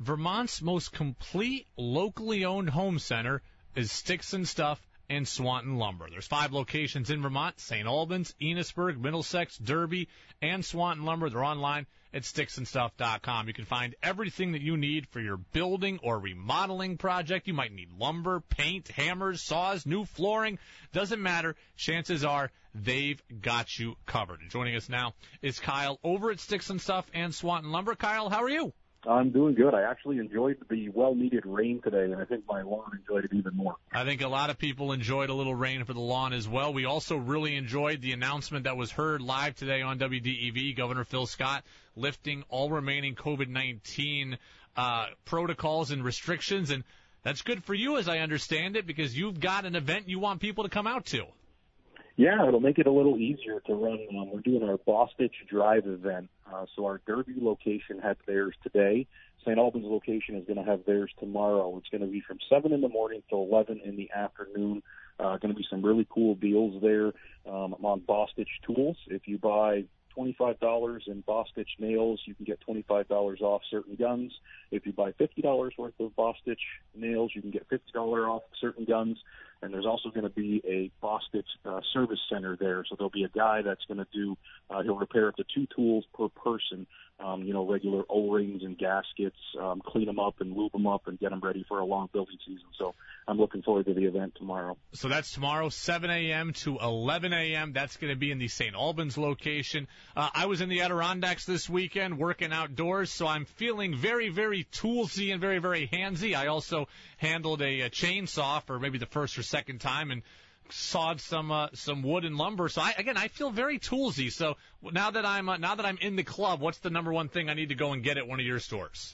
Vermont's most complete locally owned home center is Sticks and Stuff and Swanton Lumber. There's 5 locations in Vermont: St. Albans, Enosburg, Middlesex, Derby, and Swanton Lumber. They're online at sticksandstuff.com. You can find everything that you need for your building or remodeling project. You might need lumber, paint, hammers, saws, new flooring. Doesn't matter. Chances are they've got you covered. And joining us now is Kyle over at Sticks and Stuff and Swanton Lumber. Kyle, how are you? I'm doing good. I actually enjoyed the well-needed rain today, and I think my lawn enjoyed it even more. I think a lot of people enjoyed a little rain for the lawn as well. We also really enjoyed the announcement that was heard live today on WDEV, Governor Phil Scott lifting all remaining COVID-19 protocols and restrictions, and that's good for you as I understand it, because you've got an event you want people to come out to. Yeah, it'll make it a little easier to run. We're doing our Bostitch Drive event. So our Derby location had theirs today. St. Albans location is going to have theirs tomorrow. It's going to be from 7 in the morning till 11 in the afternoon. Going to be some really cool deals there on Bostitch tools. If you buy $25 in Bostitch nails, you can get $25 off certain guns. If you buy $50 worth of Bostitch nails, you can get $50 off certain guns. And there's also going to be a Bostitch service center there. So there'll be a guy that's going to do, he'll repair up to 2 tools per person, regular O-rings and gaskets, clean them up and lube them up and get them ready for a long building season. So I'm looking forward to the event tomorrow. So that's tomorrow, 7 a.m. to 11 a.m. That's going to be in the St. Albans location. I was in the Adirondacks this weekend working outdoors, so I'm feeling very, very toolsy and very, very handsy. I also handled a chainsaw for maybe the first or second time and sawed some wood and lumber. So I feel very toolsy. So now that I'm in the club, what's the number one thing I need to go and get at one of your stores?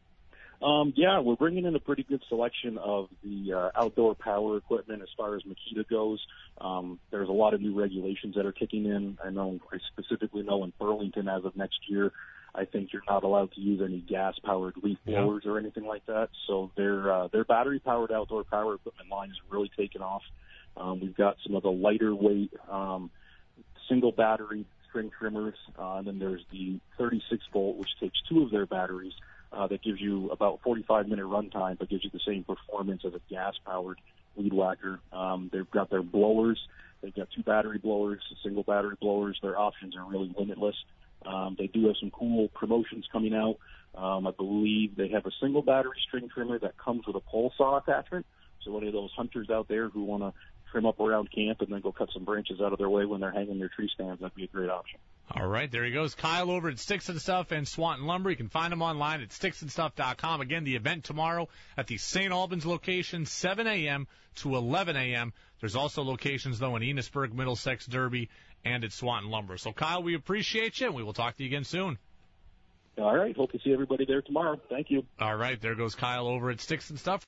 We're bringing in a pretty good selection of the outdoor power equipment as far as Makita goes. There's a lot of new regulations that are kicking in. I specifically know in Burlington as of next year, I think you're not allowed to use any gas-powered leaf blowers or anything like that. So their battery-powered outdoor power equipment line is really taken off. We've got some of the lighter weight single battery string trimmers, and then there's the 36-volt, which takes 2 of their batteries. That gives you about 45-minute runtime, but gives you the same performance as a gas-powered weed whacker. They've got their blowers. They've got 2 battery blowers, single battery blowers. Their options are really limitless. They do have some cool promotions coming out. I believe they have a single battery string trimmer that comes with a pole saw attachment. So any of those hunters out there who want to trim up around camp and then go cut some branches out of their way when they're hanging their tree stands, that'd be a great option. All right, there he goes. Kyle over at Sticks and Stuff and Swanton Lumber. You can find him online at sticksandstuff.com. Again, the event tomorrow at the St. Albans location, 7 a.m. to 11 a.m. There's also locations, though, in Enosburg, Middlesex, Derby, and at Swanton Lumber. So, Kyle, we appreciate you, and we will talk to you again soon. All right. Hope to see everybody there tomorrow. Thank you. All right, there goes Kyle over at Sticks and Stuff.